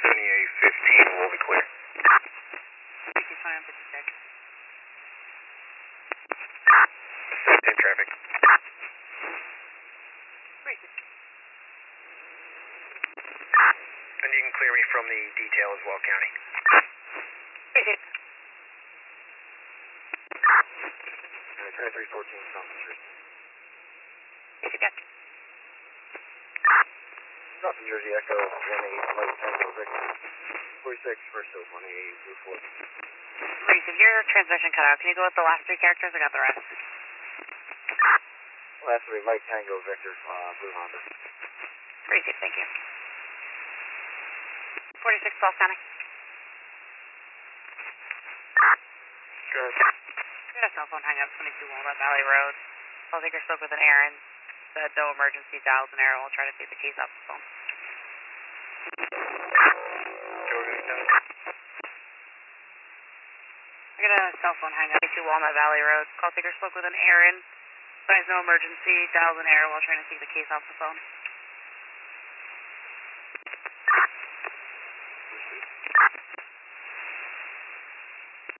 7815 will be clear. 5556. Safety in traffic. Great. And you can clear me from the detail as well, County. Great. 2314 South New Jersey. Basic X. South New Jersey Echo 18 Light Tango Victor 46 versus 18 Blue 4. Reese, if your transmission cut out, can you go with the last three characters? I got the rest. Last three Light Tango Victor Blue Honda. Reese, thank you. 46 South County. Good. We had a cell phone hang up 22 Walnut Valley Road. I think I spoke with an Aaron. Said no emergency, dials an arrow. We'll try to take the case off the phone. I got a cell phone hang up 22 Walnut Valley Road. Call taker spoke with an Aaron. Says no emergency, dials an arrow while trying to take the case off the phone.